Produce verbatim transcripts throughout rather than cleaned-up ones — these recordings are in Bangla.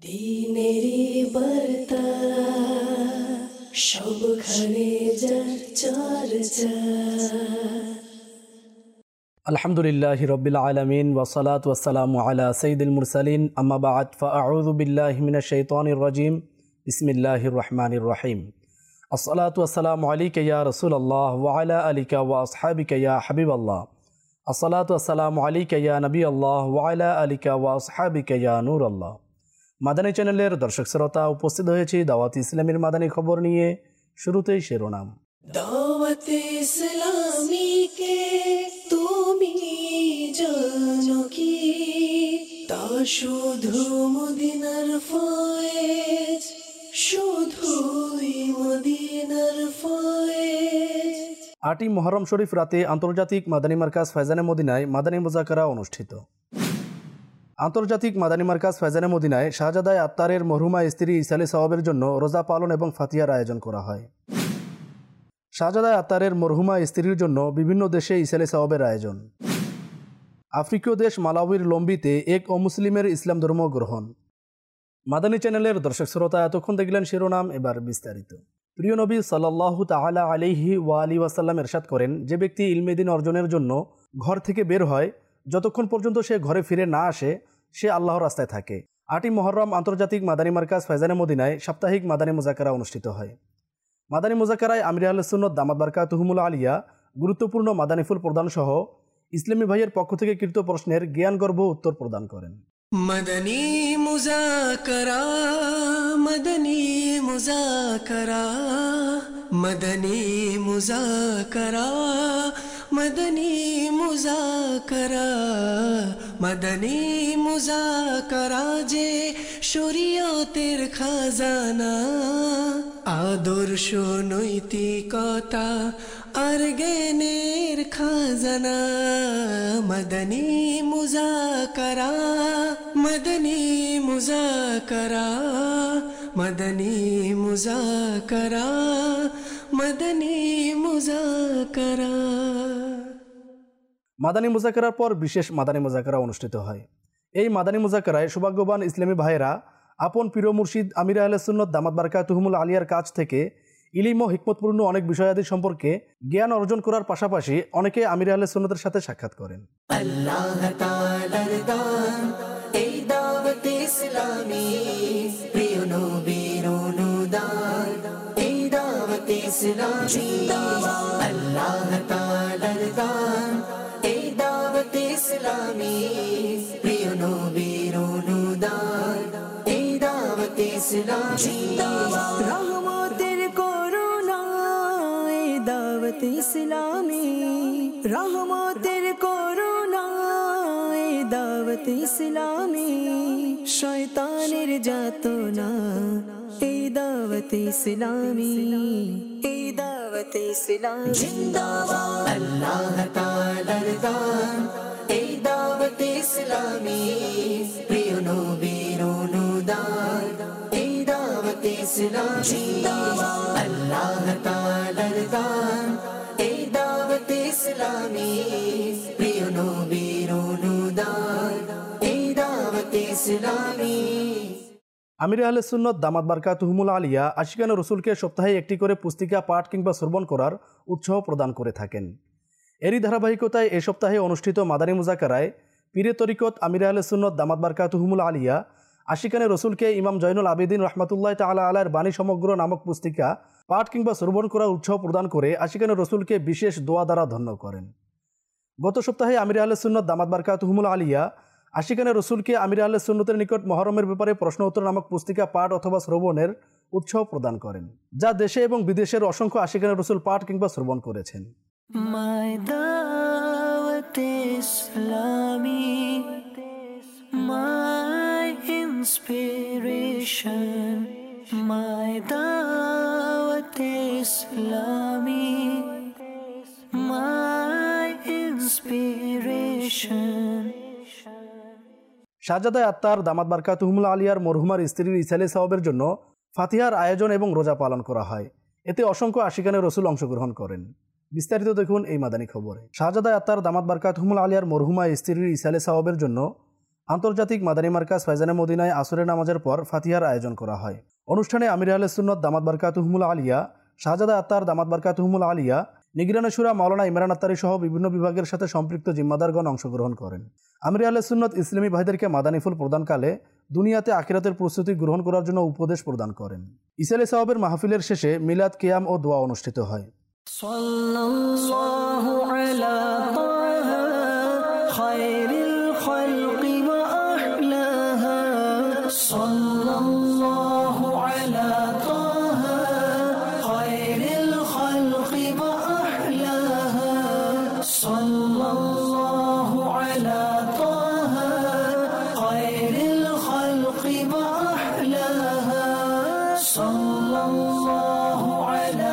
দিনেরি বার্তা সবখানে যার চর্চা। আলহামদুলিল্লাহি রাব্বিল আলামিন ওয়াসসালাতু ওয়াসসালামু আলা সাইয়্যিদিল মুরসালিন আম্মা বা'দ ফাআউযু বিল্লাহি মিনাশ শাইতানির রাজিম বিসমিল্লাহির রহমানির রহিম। আসসালাতু ওয়াসসালামু আলাইকা ইয়া রাসূলুল্লাহ ওয়া আলা আলিকা ওয়া আসহাবিকা ইয়া হাবিবাল্লাহ। আসসালাতু ওয়াসসালামু আলাইকা ইয়া নবিয়াল্লাহ ওয়া আলা আলিকা ওয়া আসহাবিকা ইয়া নূরাল্লাহ। মাদানী চ্যানেলের দর্শক শ্রোতা, উপস্থিত হয়েছি দাওয়াত ইসলামের মাদানী খবর নিয়ে। শুরুতেই শিরোনাম। দাওয়াত ইসলামী কে তুমি জানো কি? তা শুধু মদিনার ফয়েজ, শুধুই মদিনার ফয়েজ। আটই মুহররম শরীফ রাতে আন্তর্জাতিক মাদানী মার্কাজ ফয়জানে মদিনায় মাদানী মুযাকারা অনুষ্ঠিত। আন্তর্জাতিক মাদানী মার্কাজ ফয়জানে মদিনায় শাহজাদায়ে আত্তারের মরহুমা স্ত্রী ইসালে সওয়াবের জন্য রোজা পালন এবং ফাতিহার আয়োজন করা হয়। শাহজাদায়ে আত্তারের মরহুমা স্ত্রীর জন্য বিভিন্ন দেশে ইসালে সওয়াবের আয়োজন। আফ্রিকীয় দেশ মালাউইর লম্বিতে এক অমুসলিমের ইসলাম ধর্ম গ্রহণ। মাদানী চ্যানেলের দর্শক শ্রোতা, এতক্ষণ দেখলেন শিরোনাম, এবার বিস্তারিত। প্রিয় নবী সাল্লাল্লাহু তাআলা আলাইহি ওয়া আলিহি ওয়াসাল্লাম ইরশাদ করেন, যে ব্যক্তি ইলমে দ্বীন অর্জনের জন্য ঘর থেকে বের হয়, যতক্ষণ পর্যন্ত সে ঘরে ফিরে না আসে, সে আল্লাহর রাস্তায় থাকে। আটই মুহররম আন্তর্জাতিক মাদানী মার্কাজ ফয়জানে মদিনায় সাপ্তাহিক মাদানী মুযাকারা অনুষ্ঠিত হয়। মাদানী মুযাকারায় আমির আহলে সুন্নাত দামাত বারকাতুহুমুল আলিয়া গুরুত্বপূর্ণ মাদানীফুল প্রদান সহ ইসলামী ভাইয়ের পক্ষ থেকে কৃত প্রশ্নের জ্ঞানগর্ভ উত্তর প্রদান করেন। মদনী মুযাকারা, মদনী মুযাকারা, মদনী মুযাকারা, মদনী মুযাকারা, মদনী মুযাকারা যে শরীয়তের খাজানা, আদর্শ নৈতিকতা আর জ্ঞানের খাজানা। মদনী মুযাকারা, মদনী মুযাকারা, মদনী মুযাকারা, মদনী মুযাকারা। মাদানী মুযাকারার পর বিশেষ মাদানী মুযাকারা অনুষ্ঠিত হয়। এই মাদানী মুযাকারায় সৌভাগ্যবান ইসলামী ভাইয়েরা আপন পীর মুর্শিদ আমির আহলে সুন্নাত দামাত বারকাতুহুমুল আলিয়ার কাছ থেকে ইলম ও হিকমতপূর্ণ অনেক বিষয়াদি সম্পর্কে জ্ঞান অর্জন করার পাশাপাশি অনেকে আমির আহলে সুন্নাতের সাথে সাক্ষাৎ করেন। আল্লাহ তাআলার দান এই দাওয়াত ইসলামী, প্রিয় নবীর অনুদান এই দাওয়াত ইসলামী। আল্লাহ তাআলার দান এই দাওয়াত ইসলামী, প্রিয় নবীর অনুদান এই দাওয়াত ইসলামী। রহমতের করুণা এই দাওয়াত ইসলামী, রহমতের করুণা এই দাওয়াত ইসলামী। শয়তানের যাতনা এই দাওয়াত ইসলামী, এই দাওয়াত ইসলামী। জিন্দাবাদ আল্লাহ তাআলার দান এই দাওয়াত ইসলামী, প্রিয় নবীর অনুদান এই দাওয়াত ইসলামী। জিন্দাবাদ আল্লাহ তাআলার দান এই দাওয়াত ইসলামী, প্রিয় নবীর অনুদান এই দাওয়াত ইসলামী। আমির আহলে সুন্নাত দামাত বারকাতুহুমুল আলিয়া আশিকানে রসুলকে সপ্তাহে একটি করে পুস্তিকা পাঠ কিংবা শ্রবণ করার উৎসাহ প্রদান করে থাকেন। এরই ধারাবাহিকতায় এ সপ্তাহে অনুষ্ঠিত মাদানী মুযাকারায় পীরে তরিকত আমির আহলে সুন্নাত দামাত বারকাতুহুমুল আলিয়া আশিকানে রসুলকে ইমাম জয়নুল আবেদিন রহমাতুল্লাহ তাআলা আলাইহির বাণী সমগ্র নামক পুস্তিকা পাঠ কিংবা শ্রবণ করার উৎসাহ প্রদান করে আশিকানে রসুলকে বিশেষ দোয়া দ্বারা ধন্য করেন। গত সপ্তাহে আমির আহলে সুন্নাত দামাত বারকাতুহুমুল আলিয়া আশিকানে রসুলকে আমির আহলে সুন্নতের নিকট মহরমের ব্যাপারে প্রশ্ন উত্তর নামক পুস্তিকা পাঠ অথবা শ্রবণের উৎসাহ প্রদান করেন, যা দেশে এবং বিদেশের অসংখ্য আশিকানে রসুল পাঠ কিংবা শ্রবণ করেছেন। My Dawat Islami, my inspiration, my Dawat Islami, my inspiration. শাহজাদায়ে Attar দামাত বারকাতুহুমুল আলিয়ার মরহুমার স্ত্রীর ইসালে সওয়াবের জন্য ফাতিহার আয়োজন এবং রোজা পালন করা হয়। এতে অসংখ্য আশিকানে রসুল অংশগ্রহণ করেন। বিস্তারিত দেখুন এই মাদানী খবরে। শাহজাদা আত্তার দামাত বারকাতুহুমুল আলিয়ার মরহুমা স্ত্রীর ইসালে সাওয়াবের জন্য আন্তর্জাতিক মাদানী মার্কাজ ফায়জানে মদিনায় আসরের নামাজের পর ফাতিহার আয়োজন করা হয়। অনুষ্ঠানে আমির আহলে সুন্নাত দামাত বারকাতুহুমুল আলিয়া, শাহজাদা আত্তার দামাত বারকাতুহুমুল আলিয়া, নিগরানে শুরা মাওলানা ইমরান আত্তারি সহ বিভিন্ন বিভাগের সাথে সম্পৃক্ত জিম্মাদারগণ অংশগ্রহণ করেন। আমির আহলে সুন্নাত ইসলামী ভাইদেরকে মাদানী ফুল প্রদানকালে দুনিয়াতে আখিরাতের প্রস্তুতি গ্রহণ করার জন্য উপদেশ প্রদান করেন। ইসালে সাওয়াবের মাহফিলের শেষে মিলাদ, কিয়াম ও দোয়া অনুষ্ঠিত হয়। সাল্লাল্লাহু আলা তাহা খায়রিল খালকি ওয়া আহলাহা, সাল্লাল্লাহু আলা তাহা খায়রিল খালকি ওয়া আহলাহা, সাল্লাল্লাহু আলা তাহা খায়রিল খালকি ওয়া আহলাহা, সাল্লাল্লাহু আলা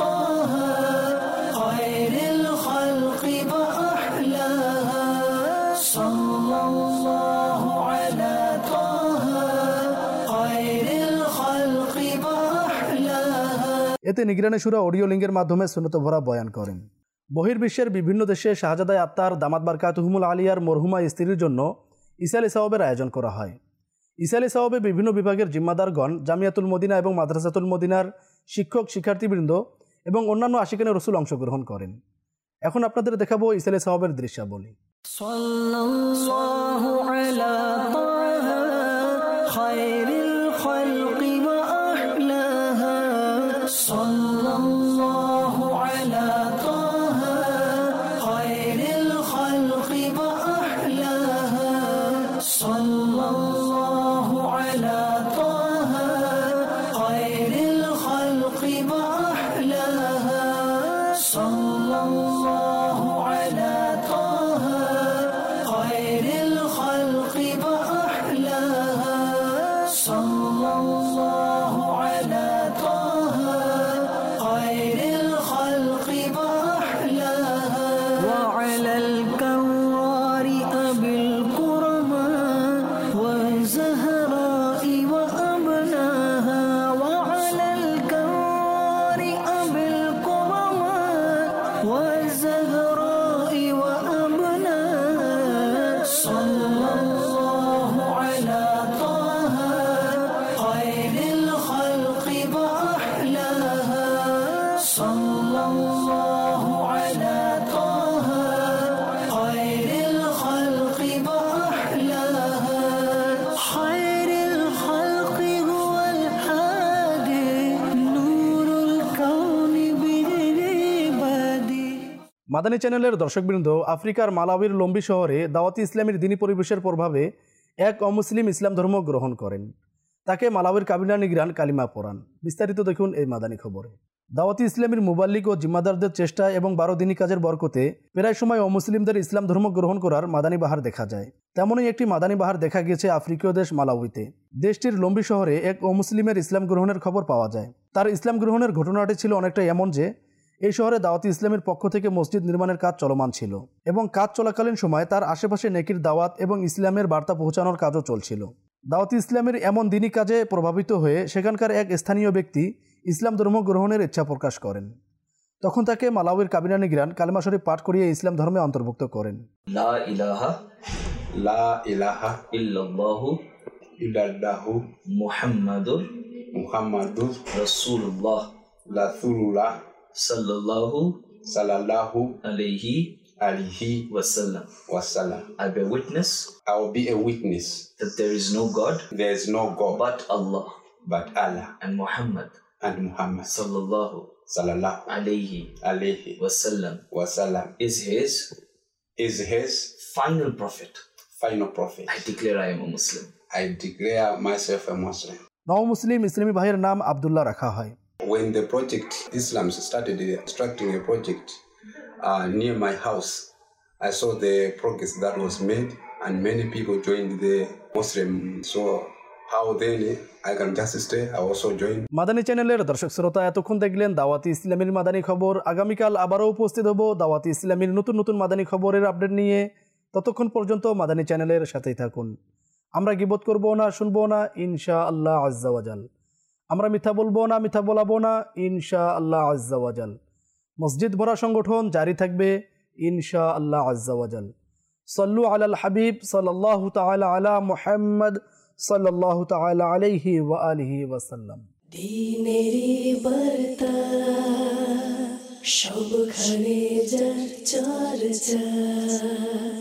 এতে নিগরানে শুরা অডিও লিঙ্কের মাধ্যমে সুন্নত ভরা বয়ান করেন। বহির্বিশ্বের বিভিন্ন দেশে শাহজাদা আত্তার দামাত বারকাতুহুমুল আলিয়ার মরহুমা স্ত্রীর জন্য ইসালে সাওয়াবের আয়োজন করা হয়। ইসালে সাওয়াবে বিভিন্ন বিভাগের জিম্মাদারগণ, জামিয়াতুল মদিনা এবং মাদ্রাসাতুল মদিনার শিক্ষক, শিক্ষার্থীবৃন্দ এবং অন্যান্য আশিকানে রসুল অংশগ্রহণ করেন। এখন আপনাদের দেখাবো ইসালে সাওয়াবের দৃশ্যাবলী। সাল্লাল্লাহু আলা তাহা খায়রিল খালকি ওয়া আহলাহা, সাল্লাল্লাহু আলা তাহা খায়রিল খালকি ওয়া আহলাহা, সাল্লাল্লাহু আলা তাহা খায়রিল খালকি ওয়া আহলাহা, সাল্লাল্লাহু আলা তাহা খায়রিল খালকি ওয়া আহলাহা, সাল্লাল্লাহু আলা তাহা খায়রিল খালকি ওয়া আহলাহা, ওয়া আলাল কাওয়ারি আবিল কুরমা ওয়া জাহরাই ওয়া আবনাহা, ওয়া আলাল কাওয়ারি আবিল কুরমা ওয়া জাহরাই ওয়া আবনাহা, সাল্লাল্লাহু আলা তাহা খায়রিল খালকি ওয়া আহলাহা, সাল্লাল্লাহু আলা তাহা খায়রিল খালকি ওয়া আহলাহা, খায়রিল খালকি হুয়াল হাদি নূরুল কাউনি বিইবাদি। মাদানী চ্যানেলের দর্শকবৃন্দ, আফ্রিকার মালাউইর লম্বি শহরে দাওয়াতি ইসলামের দিনী পরিবেশের প্রভাবে এক অমুসলিম ইসলাম ধর্ম গ্রহণ করেন। তাকে মালাউইর কাবিলা নিগরান কালিমা পড়ান। বিস্তারিত দেখুন এই মাদানী খবরে। দাওয়াতি ইসলামের মুবাল্লিগ ও জিম্মাদারদের চেষ্টা এবং বারো দিনী কাজের বরকতে প্রায় সময় অমুসলিমদের ইসলাম ধর্ম গ্রহণ করার মাদানী বাহার দেখা যায়। তেমনই একটি মাদানী বাহার দেখা গিয়েছে আফ্রিকীয় দেশ মালাউইতে। দেশটির লম্বি শহরে এক অমুসলিমের ইসলাম গ্রহণের খবর পাওয়া যায়। তার ইসলাম গ্রহণের ঘটনাটি ছিল অনেকটা এমন যে এই শহরে দাওয়াতি ইসলামের পক্ষ থেকে মসজিদ নির্মাণের কাজ চলমান ছিল এবং কাজ চলাকালীন সময় তার আশেপাশে নেকির দাওয়াত এবং ইসলামের বার্তা পৌঁছানোর কাজও চলছিল। দাওয়াতি ইসলামের এমন দিনী কাজে প্রভাবিত হয়ে সেখানকার এক স্থানীয় ব্যক্তি ইসলাম ধর্ম গ্রহণের ইচ্ছা প্রকাশ করেন। তখন তাকে মালাউইর কাবিলা নিগরান কালেমা শরীফ পাঠ করিয়ে ইসলাম ধর্মে অন্তর্ভুক্ত করেন। লা ইলাহা লা ইলাহা ইল্লাল্লাহু ইল্লাল্লাহু মুহাম্মাদুর মুহাম্মাদুর রাসূলুল্লাহ রাসূলুল্লাহ সাল্লাল্লাহু সাল্লাল্লাহু আলাইহি alayhi wasallam. wasallam. I bear witness I will be a witness that there is no God there is no God but Allah, but Allah and Muhammad and Muhammad sallallahu sallallahu alayhi alayhi wasallam wasallam is his is his final prophet. final prophet. I declare I am a Muslim. I declare myself a Muslim. নও মুসলিম ইসলামী ভাইয়ের নাম আব্দুল্লাহ রাখা হয়। When the project Islam started constructing a project uh, near my house, I saw the progress that was made and many people joined the Muslim. So how then I can just stay, I also join. Madani চ্যানেলের দর্শক শ্রোতা, এতক্ষণ দেখলেন দাওয়াতি ইসলামের মাদানী খবর। আগামীকাল আবারও উপস্থিত হব দাওয়াতি ইসলামের নতুন নতুন মাদানী খবরের আপডেট নিয়ে। ততক্ষণ পর্যন্ত মাদানী চ্যানেলের সাথেই থাকুন। আমরা গীবত করব না, শুনবো না, ইনশা আল্লাহ আজ্জা ওয়াজাল। আমরা মিথ্যা বলবো না, মিথ্যা বলাবো না, ইনশা আল্লাহ আজ্জা ওয়াজাল। মসজিদ ভরা সংগঠন জারি থাকবে ইনশা আল্লাহ আজ্জা ওয়াজাল। সল্লু আলাল হাবিব সাল্লাল্লাহু তাআলা আলা মুহাম্মদ সাল্লাল্লাহু তাআলা আলাইহি ওয়া আলিহি ওয়াসাল্লাম। দ্বীনেরি বার্তা সবখানে যার চর্চা।